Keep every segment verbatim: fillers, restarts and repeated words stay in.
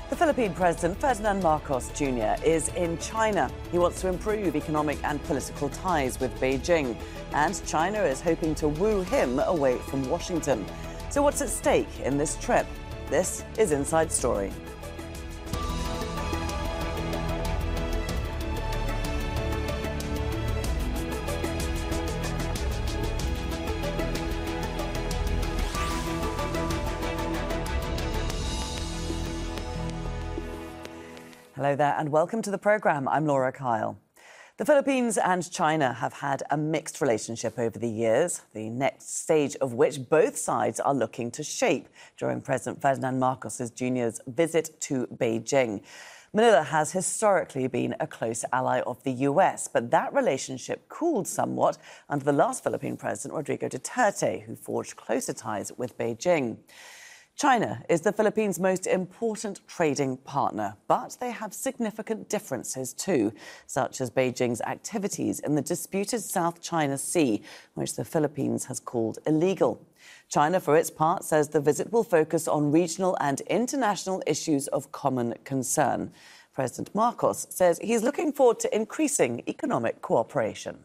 The Philippine President, Ferdinand Marcos Junior, is in China. He wants to improve economic and political ties with Beijing, and China is hoping to woo him away from Washington. So what's at stake in this trip? This is Inside Story. Hello there and welcome to the programme. I'm Laura Kyle. The Philippines and China have had a mixed relationship over the years, the next stage of which both sides are looking to shape during President Ferdinand Marcos Junior's visit to Beijing. Manila has historically been a close ally of the U S, but that relationship cooled somewhat under the last Philippine president, Rodrigo Duterte, who forged closer ties with Beijing. China is the Philippines' most important trading partner, but they have significant differences too, such as Beijing's activities in the disputed South China Sea, which the Philippines has called illegal. China, for its part, says the visit will focus on regional and international issues of common concern. President Marcos says he's looking forward to increasing economic cooperation.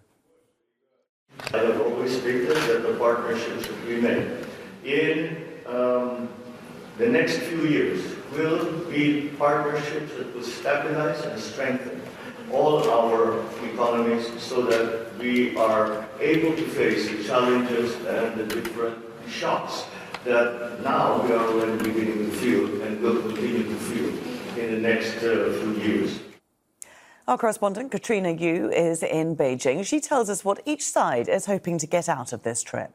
I have always stated that the partnership should remain in um, the next few years will be partnerships that will stabilize and strengthen all our economies so that we are able to face the challenges and the different shocks that now we are already beginning to feel and will continue to feel in the next uh, few years. Our correspondent, Katrina Yu, is in Beijing. She tells us what each side is hoping to get out of this trip.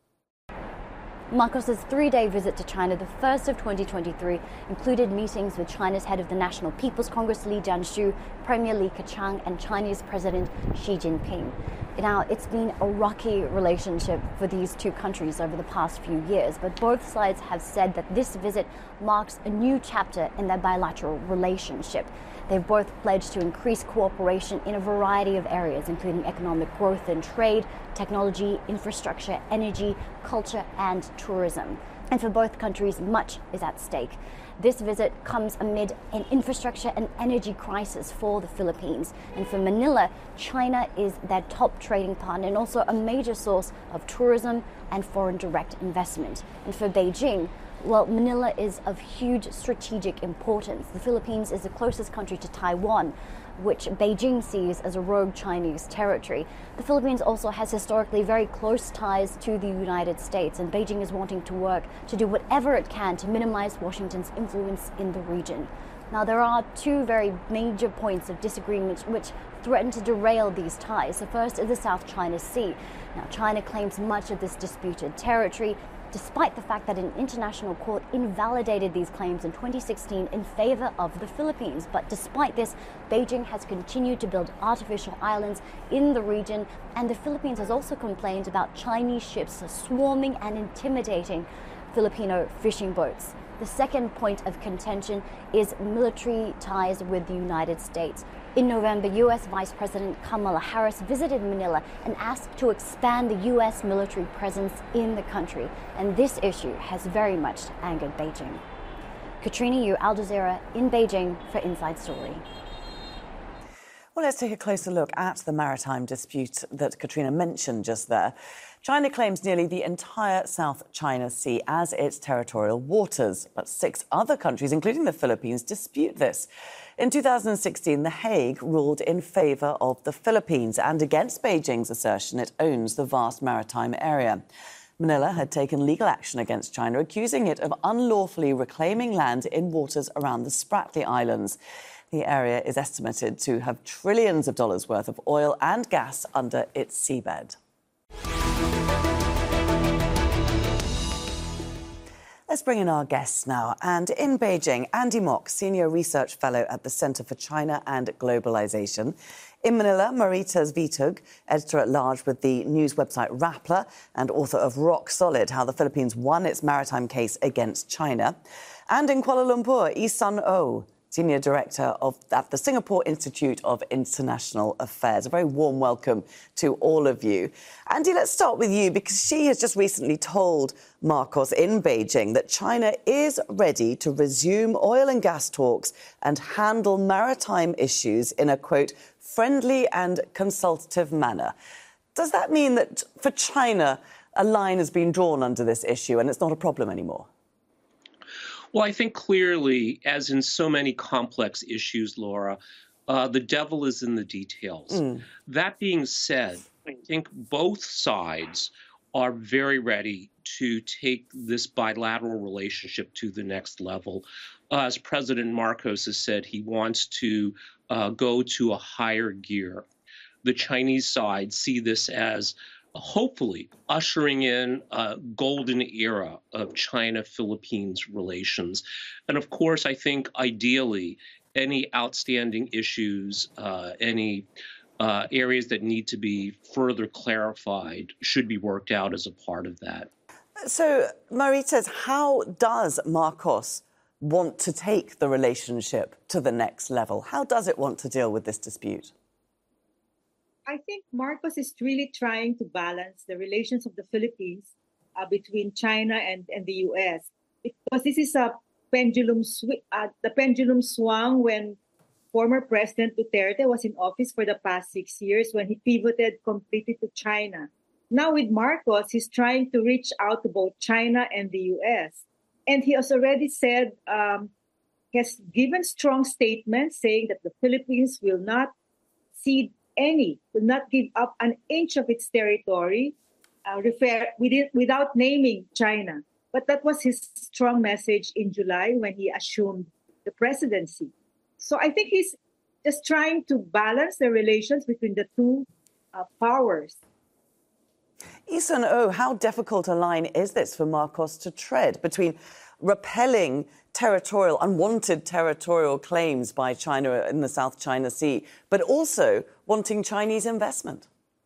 Marcos' three-day visit to China, the first of twenty twenty-three, included meetings with China's head of the National People's Congress, Li Jianshu, Premier Li Keqiang, and Chinese President Xi Jinping. Now, it's been a rocky relationship for these two countries over the past few years, but both sides have said that this visit marks a new chapter in their bilateral relationship. They've both pledged to increase cooperation in a variety of areas, including economic growth and trade, technology, infrastructure, energy, culture, and tourism. And for both countries, much is at stake. This visit comes amid an infrastructure and energy crisis for the Philippines. And for Manila, China is their top trading partner and also a major source of tourism and foreign direct investment. And for Beijing, well, Manila is of huge strategic importance. The Philippines is the closest country to Taiwan, which Beijing sees as a rogue Chinese territory. The Philippines also has historically very close ties to the United States, and Beijing is wanting to work to do whatever it can to minimize Washington's influence in the region. Now, there are two very major points of disagreement which threaten to derail these ties. The first is the South China Sea. Now, China claims much of this disputed territory, despite the fact that an international court invalidated these claims in twenty sixteen in favor of the Philippines. But despite this, Beijing has continued to build artificial islands in the region, and the Philippines has also complained about Chinese ships swarming and intimidating Filipino fishing boats. The second point of contention is military ties with the United States. In November, U S Vice President Kamala Harris visited Manila and asked to expand the U S military presence in the country. And this issue has very much angered Beijing. Katrina Yu, Al Jazeera, in Beijing for Inside Story. Well, let's take a closer look at the maritime dispute that Katrina mentioned just there. China claims nearly the entire South China Sea as its territorial waters, but six other countries, including the Philippines, dispute this. In two thousand sixteen, The Hague ruled in favour of the Philippines and against Beijing's assertion it owns the vast maritime area. Manila had taken legal action against China, accusing it of unlawfully reclaiming land in waters around the Spratly Islands. The area is estimated to have trillions of dollars worth of oil and gas under its seabed. Let's bring in our guests now. And in Beijing, Andy Mok, Senior Research Fellow at the Centre for China and Globalization. In Manila, Maritas Vitug, Editor-at-Large with the news website Rappler and author of Rock Solid, How the Philippines Won Its Maritime Case Against China. And in Kuala Lumpur, Yi Sun Oh, Senior Director of at the Singapore Institute of International Affairs. A very warm welcome to all of you. Andy, let's start with you, because she has just recently told Marcos in Beijing that China is ready to resume oil and gas talks and handle maritime issues in a, quote, friendly and consultative manner. Does that mean that for China, a line has been drawn under this issue and it's not a problem anymore? Well, I think clearly, as in so many complex issues, Laura, uh, the devil is in the details. Mm. That being said, I think both sides are very ready to take this bilateral relationship to the next level. Uh, as President Marcos has said, he wants to uh, go to a higher gear. The Chinese side see this as hopefully ushering in a golden era of China-Philippines relations. And of course, I think ideally, any outstanding issues, uh, any uh, areas that need to be further clarified should be worked out as a part of that. So, Marites, how does Marcos want to take the relationship to the next level? How does it want to deal with this dispute? I think Marcos is really trying to balance the relations of the Philippines uh, between China and, and the U S, because this is a pendulum sw- uh, the pendulum swung when former President Duterte was in office for the past six years when he pivoted completely to China. Now with Marcos, he's trying to reach out to both China and the U S. And he has already said, um, he has given strong statements saying that the Philippines will not cede any, will not give up an inch of its territory, uh, refer, without naming China. But that was his strong message in July when he assumed the presidency. So I think he's just trying to balance the relations between the two uh, powers. Eason Oh, how difficult a line is this for Marcos to tread between repelling territorial, unwanted territorial claims by China in the South China Sea, but also wanting Chinese investment?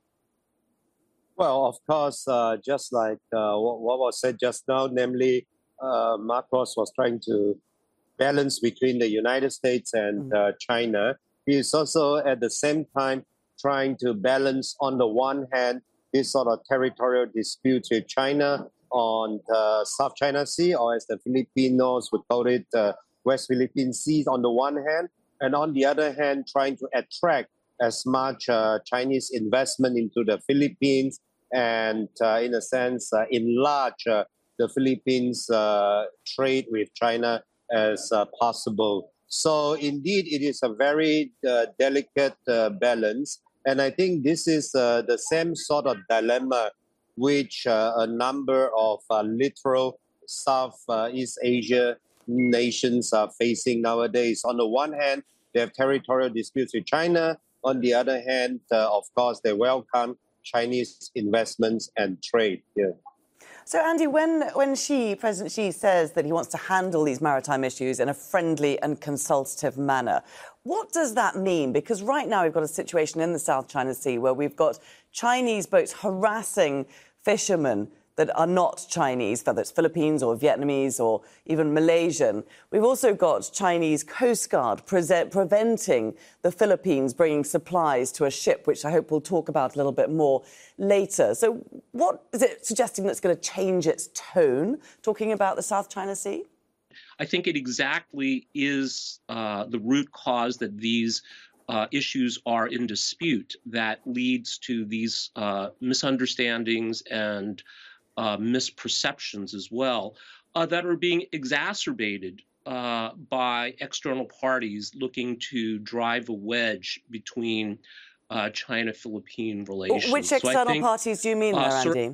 Well, of course, uh, just like uh, what, what was said just now, namely, uh, Marcos was trying to balance between the United States and uh, China. He is also at the same time trying to balance, on the one hand, this sort of territorial disputes with China on the South China Sea, or as the Filipinos would call it, uh, West Philippine Sea on the one hand, and on the other hand, trying to attract as much uh, Chinese investment into the Philippines and, uh, in a sense, uh, enlarge uh, the Philippines' uh, trade with China as uh, possible. So, indeed, it is a very uh, delicate uh, balance. And I think this is uh, the same sort of dilemma which uh, a number of uh, littoral Southeast Asia nations are facing nowadays. On the one hand, they have territorial disputes with China. On the other hand, uh, of course, they welcome Chinese investments and trade. Yeah. So, Andy, when, when Xi, President Xi says that he wants to handle these maritime issues in a friendly and consultative manner, what does that mean? Because right now we've got a situation in the South China Sea where we've got Chinese boats harassing fishermen that are not Chinese, whether it's Philippines or Vietnamese or even Malaysian. We've also got Chinese Coast Guard pre- preventing the Philippines bringing supplies to a ship, which I hope we'll talk about a little bit more later. So what is it suggesting that's going to change its tone, talking about the South China Sea? I think it exactly is uh, the root cause that these Uh, issues are in dispute that leads to these uh, misunderstandings and uh, misperceptions as well uh, that are being exacerbated uh, by external parties looking to drive a wedge between uh, China-Philippine relations. Which external so think, parties do you mean there, uh, Andy?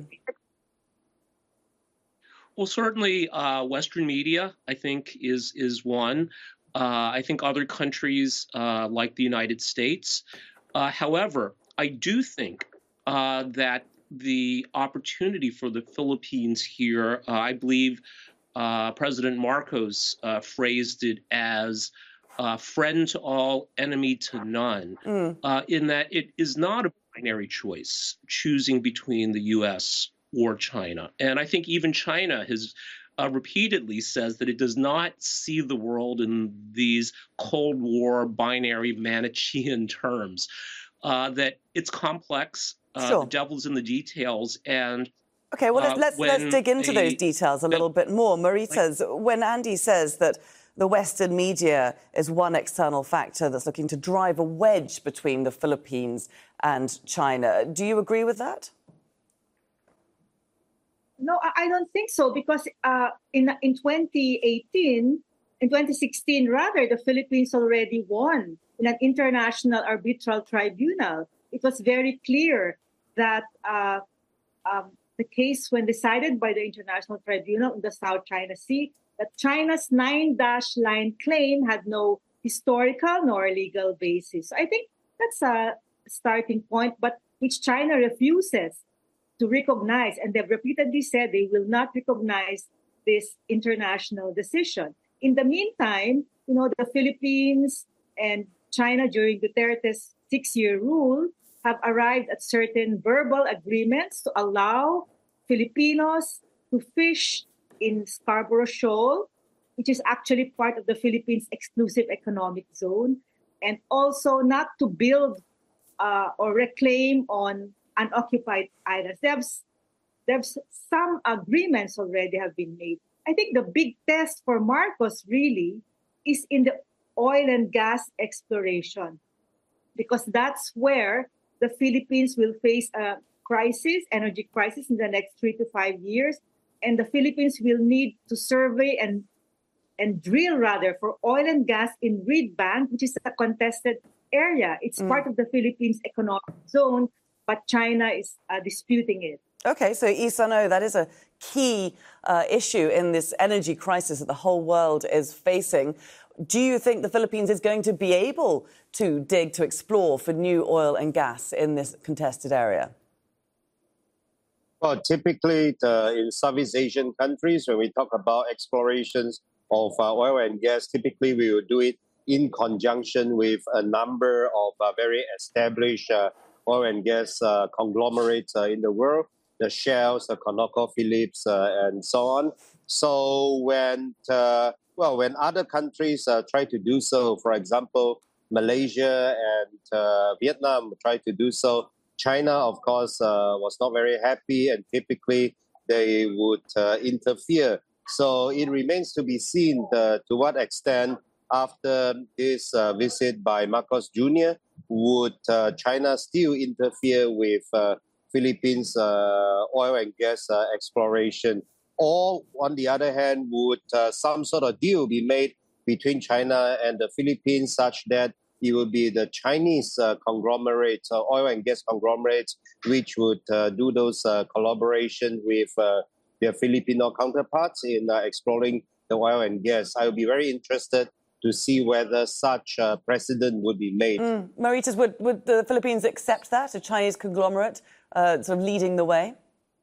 Well, certainly uh, Western media, I think, is is one. Uh, I think other countries uh, like the United States. Uh, however, I do think uh, that the opportunity for the Philippines here, uh, I believe uh, President Marcos uh, phrased it as uh, friend to all, enemy to none, mm. uh, in that it is not a binary choice choosing between the U S or China. And I think even China has uh, repeatedly says that it does not see the world in these Cold War binary Manichean terms, uh, that it's complex, uh, Sure. the devil's in the details, and Okay, well, let's, uh, let's, let's when dig into a- those details a little bit more. Maritas, when Andy says that the Western media is one external factor that's looking to drive a wedge between the Philippines and China, do you agree with that? No, I I don't think so, because uh, in in twenty eighteen, in twenty sixteen rather, the Philippines already won in an international arbitral tribunal. It was very clear that uh, um, the case, when decided by the International Tribunal in the South China Sea, that China's nine-dash line claim had no historical nor legal basis. So I think that's a starting point, but which China refuses to recognize, and they've repeatedly said they will not recognize this international decision. In the meantime, you know, the Philippines and China during Duterte's six-year rule have arrived at certain verbal agreements to allow Filipinos to fish in Scarborough Shoal, which is actually part of the Philippines' exclusive economic zone, and also not to build uh, or reclaim on unoccupied islands. There's, there's some agreements already have been made. I think the big test for Marcos really is in the oil and gas exploration, because that's where the Philippines will face a crisis, energy crisis in the next three to five years. And the Philippines will need to survey and and drill rather for oil and gas in Reed Bank, which is a contested area. It's mm. part of the Philippines economic zone, but China is uh, disputing it. Okay, so Lee Sun-oh, that is a key uh, issue in this energy crisis that the whole world is facing. Do you think the Philippines is going to be able to dig, to explore for new oil and gas in this contested area? Well, typically the, in Southeast Asian countries, when we talk about explorations of uh, oil and gas, typically we will do it in conjunction with a number of uh, very established uh, oil and gas uh, conglomerates uh, in the world, the Shells, the ConocoPhillips, uh, and so on. So when, uh, well, when other countries uh, try to do so, for example, Malaysia and uh, Vietnam try to do so, China, of course, uh, was not very happy, and typically they would uh, interfere. So it remains to be seen uh, to what extent, after this uh, visit by Marcos Junior, would uh, China still interfere with uh, Philippines' uh, oil and gas uh, exploration? Or, on the other hand, would uh, some sort of deal be made between China and the Philippines such that it will be the Chinese uh, conglomerates, uh, oil and gas conglomerates, which would uh, do those uh, collaboration with uh, their Filipino counterparts in uh, exploring the oil and gas? I will be very interested to see whether such a precedent would be made. Mm. Maritas, would, would the Philippines accept that, a Chinese conglomerate uh, sort of leading the way?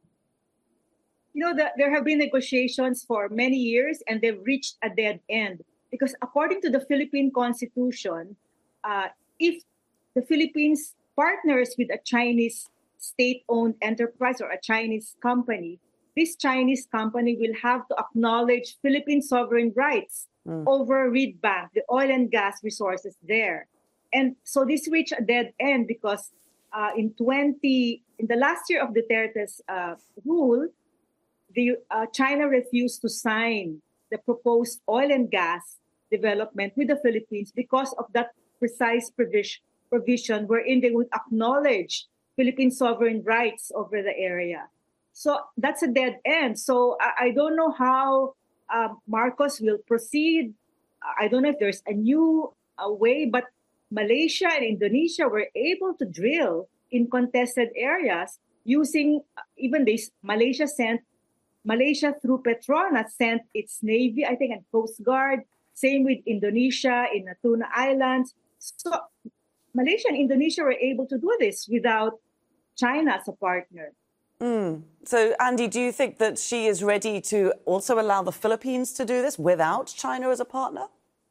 You know, the, there have been negotiations for many years, and they've reached a dead end. Because according to the Philippine Constitution, uh, if the Philippines partners with a Chinese state-owned enterprise or a Chinese company, this Chinese company will have to acknowledge Philippine sovereign rights mm. over Reed Bank, the oil and gas resources there. And so this reached a dead end because uh, in twenty in the last year of Duterte's uh, rule, the uh, China refused to sign the proposed oil and gas development with the Philippines because of that precise provision, provision wherein they would acknowledge Philippine sovereign rights over the area. So that's a dead end. So I, I don't know how uh, Marcos will proceed. I don't know if there's a new uh, way, but Malaysia and Indonesia were able to drill in contested areas using, even this, Malaysia sent, Malaysia through Petronas sent its Navy, I think, and Coast Guard. Same with Indonesia in Natuna Islands. So Malaysia and Indonesia were able to do this without China as a partner. Mm. So, Andy, do you think that she is ready to also allow the Philippines to do this without China as a partner?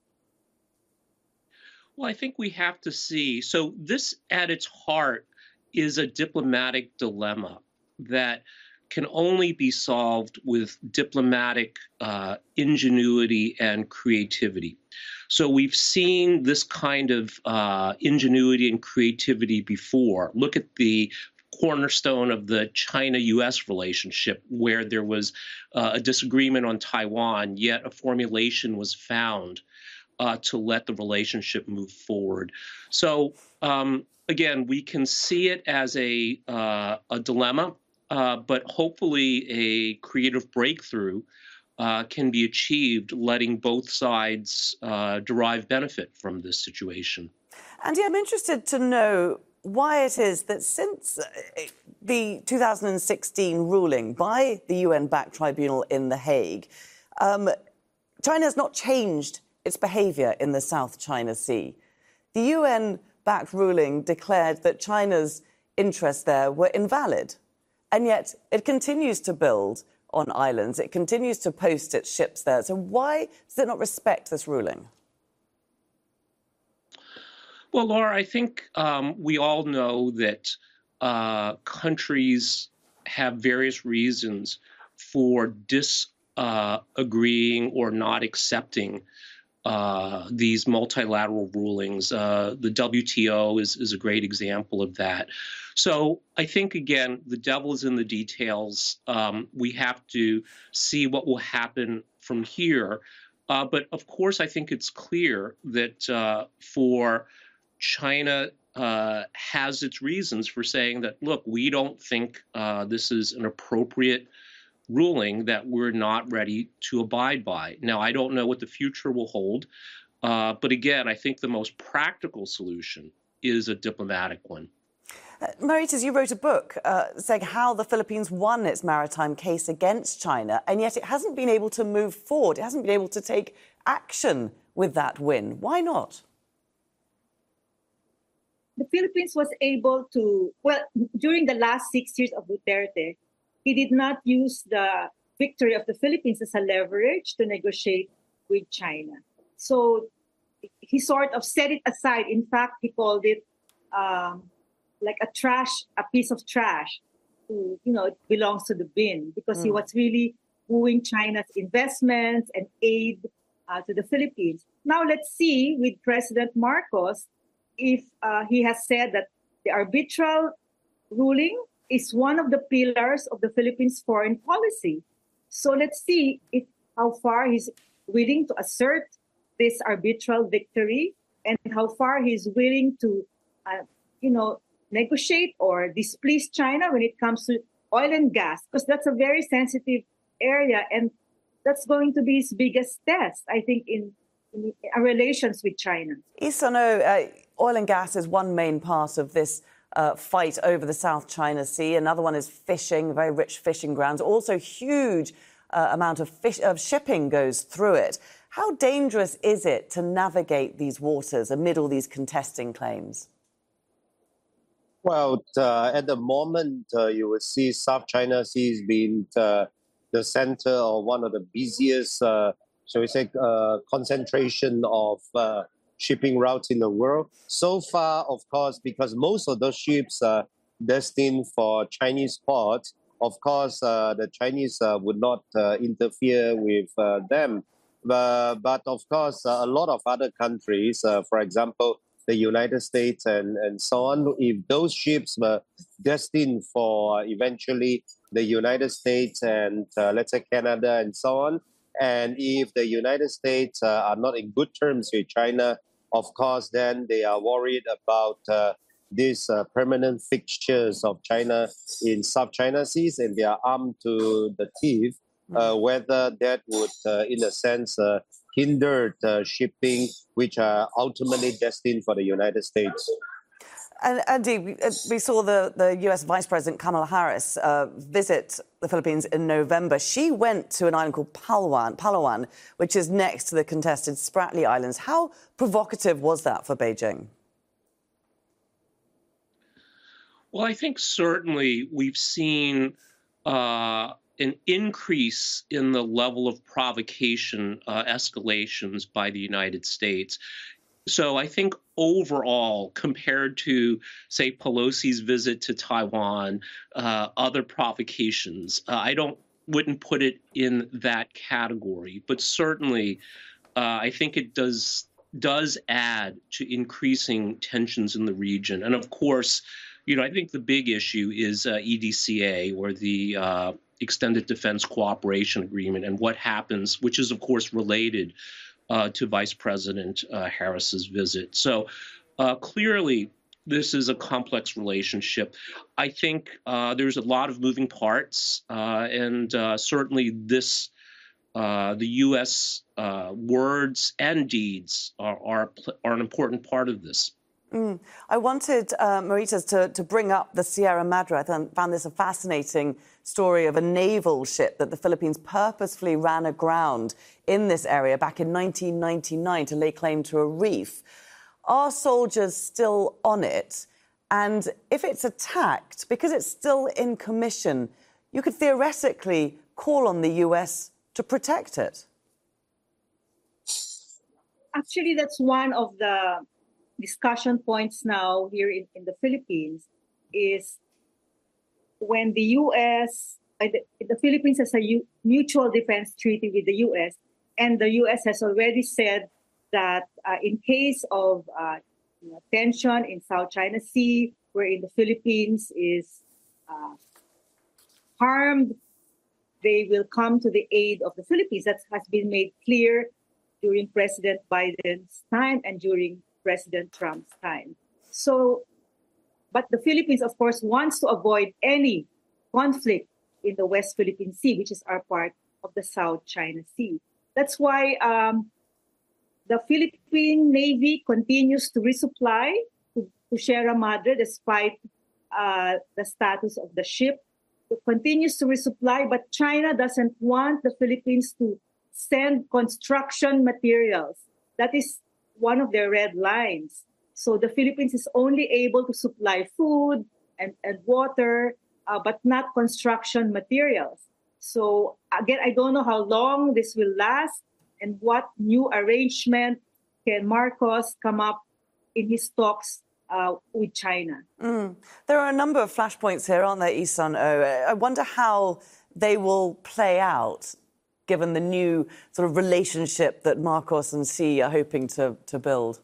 Well, I think we have to see. So this, at its heart, is a diplomatic dilemma that can only be solved with diplomatic uh, ingenuity and creativity. So we've seen this kind of uh, ingenuity and creativity before. Look at the cornerstone of the China-U S relationship, where there was uh, a disagreement on Taiwan, yet a formulation was found uh, to let the relationship move forward. So um, again, we can see it as a, uh, a dilemma, uh, but hopefully a creative breakthrough uh, can be achieved, letting both sides uh, derive benefit from this situation. Andy, I'm interested to know why it is that since the two thousand sixteen ruling by the U N-backed tribunal in The Hague, um, China has not changed its behaviour in the South China Sea. The U N-backed ruling declared that China's interests there were invalid, and yet it continues to build on islands. It continues to post its ships there. So why does it not respect this ruling? Well, Laura, I think um, we all know that uh, countries have various reasons for disagreeing uh, or not accepting uh, these multilateral rulings. Uh, the W T O is, is a great example of that. So I think, again, the devil is in the details. Um, we have to see what will happen from here. Uh, but, of course, I think it's clear that uh, for China uh, has its reasons for saying that, look, we don't think uh, this is an appropriate ruling that we're not ready to abide by. Now, I don't know what the future will hold, uh, but again, I think the most practical solution is a diplomatic one. Uh, Mauritius, you wrote a book uh, saying how the Philippines won its maritime case against China, and yet it hasn't been able to move forward. It hasn't been able to take action with that win. Why not? The Philippines was able to, well, during the last six years of Duterte, he did not use the victory of the Philippines as a leverage to negotiate with China. So he sort of set it aside. In fact, he called it um, like a trash, a piece of trash. To, you know, it belongs to the bin, because mm. he was really wooing China's investments and aid uh, to the Philippines. Now let's see with President Marcos if uh, he has said that the arbitral ruling is one of the pillars of the Philippines' foreign policy. So let's see if how far he's willing to assert this arbitral victory and how far he's willing to, uh, you know, negotiate or displease China when it comes to oil and gas, because that's a very sensitive area, and that's going to be his biggest test, I think, in, in our relations with China. Isano, uh, oil and gas is one main part of this uh, fight over the South China Sea. Another one is fishing, very rich fishing grounds. Also, huge uh, amount of, fish, of shipping goes through it. How dangerous is it to navigate these waters amid all these contesting claims? Well, uh, at the moment, uh, you will see South China Sea being uh, the center of one of the busiest, uh, shall we say, uh, concentration of uh, shipping routes in the world. So far, of course, because most of those ships are destined for Chinese ports, of course, uh, the Chinese uh, would not uh, interfere with uh, them. Uh, but of course, uh, a lot of other countries, uh, for example, the United States and, and so on, if those ships were destined for uh, eventually the United States and uh, let's say Canada and so on, and if the United States uh, are not in good terms with China, of course, then they are worried about uh, these uh, permanent fixtures of China in South China Seas, and they are armed to the teeth, uh, whether that would, uh, in a sense, uh, hinder uh, shipping, which are ultimately destined for the United States. And Andy, we, we saw the, the U S Vice President Kamala Harris uh, visit the Philippines in November. She went to an island called Palawan, Palawan, which is next to the contested Spratly Islands. How provocative was that for Beijing? Well, I think certainly we've seen uh, an increase in the level of provocation, uh, escalations by the United States. So I think overall, compared to, say, Pelosi's visit to Taiwan, uh, other provocations, uh, I don't wouldn't put it in that category. But certainly, uh, I think it does does add to increasing tensions in the region. And of course, you know, I think the big issue is uh, E D C A, or the uh, Extended Defense Cooperation Agreement, and what happens, which is, of course, related uh, to Vice President uh, Harris's visit. So uh, clearly, this is a complex relationship. I think uh, there's a lot of moving parts, uh, and uh, certainly this, uh, the U S uh, words and deeds are, are, are an important part of this. Mm. I wanted, uh, Mauritius, to, to bring up the Sierra Madre. I th- found this a fascinating story of a naval ship that the Philippines purposefully ran aground in this area back in nineteen ninety-nine to lay claim to a reef. Are soldiers still on it? And if it's attacked, because it's still in commission, you could theoretically call on the U S to protect it. Actually, that's one of the discussion points now here in, in the Philippines, is when the U S, uh, the, the Philippines has a U, mutual defense treaty with the U S, and the U S has already said that uh, in case of uh, you know, tension in South China Sea, wherein the Philippines is uh, harmed, they will come to the aid of the Philippines. That has been made clear during President Biden's time and during President Trump's time. So, but the Philippines, of course, wants to avoid any conflict in the West Philippine Sea, which is our part of the South China Sea. That's why um, the Philippine Navy continues to resupply to, to Sierra Madre despite uh, the status of the ship. It continues to resupply, but China doesn't want the Philippines to send construction materials. That is one of their red lines. So the Philippines is only able to supply food and, and water, uh, but not construction materials. So again, I don't know how long this will last and what new arrangement can Marcos come up in his talks uh, with China. Mm. There are a number of flashpoints here, aren't there, Yi-Sun Oh? I wonder how they will play out, given the new sort of relationship that Marcos and Xi are hoping to, to build?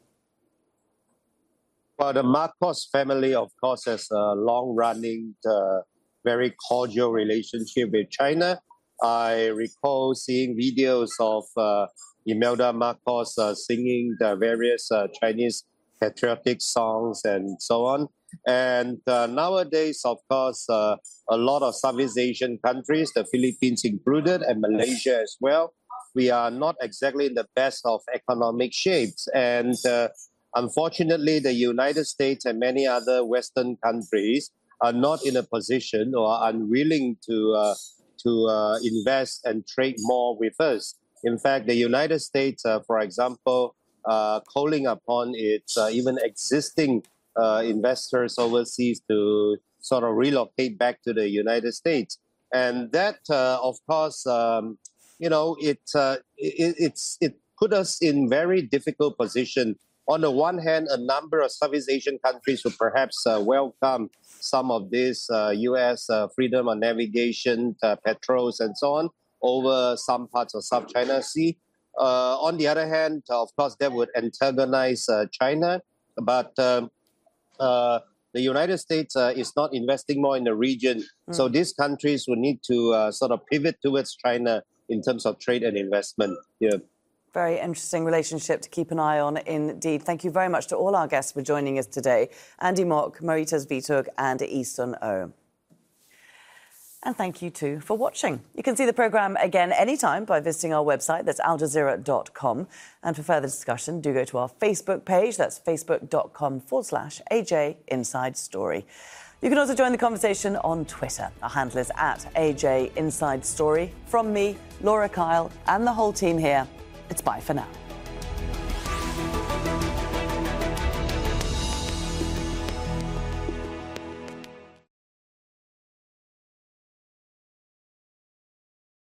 Well, the Marcos family, of course, has a long-running, uh, very cordial relationship with China. I recall seeing videos of uh, Imelda Marcos uh, singing the various uh, Chinese patriotic songs and so on. And uh, nowadays, of course, uh, a lot of Southeast Asian countries, the Philippines included, and Malaysia as well, we are not exactly in the best of economic shapes. And uh, unfortunately, the United States and many other Western countries are not in a position or are unwilling to, uh, to uh, invest and trade more with us. In fact, the United States, uh, for example, uh, calling upon its uh, even existing Uh, investors overseas to sort of relocate back to the United States. And that, uh, of course, um, you know, it, uh, it, it's, it put us in very difficult position. On the one hand, a number of Southeast Asian countries would perhaps uh, welcome some of this uh, U S uh, freedom of navigation, uh, patrols and so on over some parts of South China Sea. Uh, on the other hand, of course, that would antagonize uh, China. But um, Uh, the United States uh, is not investing more in the region. Mm. So these countries will need to uh, sort of pivot towards China in terms of trade and investment. Yeah. Very interesting relationship to keep an eye on indeed. Thank you very much to all our guests for joining us today. Andy Mok, Mauritius Vitug and Yi-Sun Oh. And thank you, too, for watching. You can see the programme again anytime by visiting our website. That's al jazeera dot com. And for further discussion, do go to our Facebook page. That's facebook.com forward slash AJ Inside Story. You can also join the conversation on Twitter. Our handle is at A J Inside Story. From me, Laura Kyle, and the whole team here, it's bye for now.